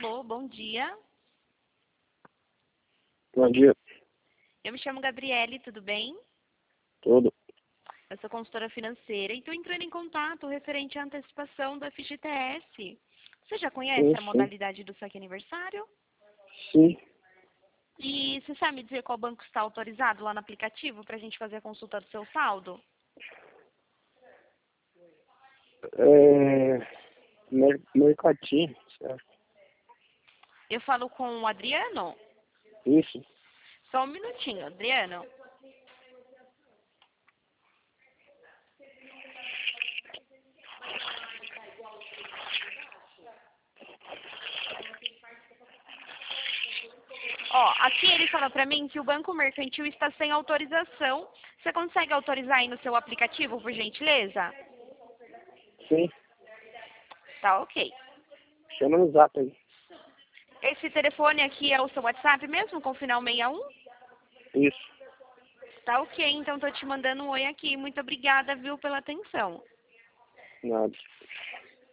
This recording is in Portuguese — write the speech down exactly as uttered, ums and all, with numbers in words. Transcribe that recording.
Alô, bom dia. Bom dia. Eu me chamo Gabriele, tudo bem? Tudo. Eu sou consultora financeira e estou entrando em contato referente à antecipação do F G T S. Você já conhece Sim, a sim. modalidade do saque aniversário? Sim. E você sabe me dizer qual banco está autorizado lá no aplicativo para a gente fazer a consulta do seu saldo? É... Mer Mercatinho, certo? Eu falo com o Adriano? Isso. Só um minutinho, Adriano. Ó, aqui ele falou para mim que o Banco Mercantil está sem autorização. Você consegue autorizar aí no seu aplicativo, por gentileza? Sim. Tá ok. Chama no zap aí. Esse telefone aqui é o seu WhatsApp mesmo, com o final sessenta e um? Isso. Tá ok, então tô te mandando um oi aqui. Muito obrigada, viu, pela atenção. Nada.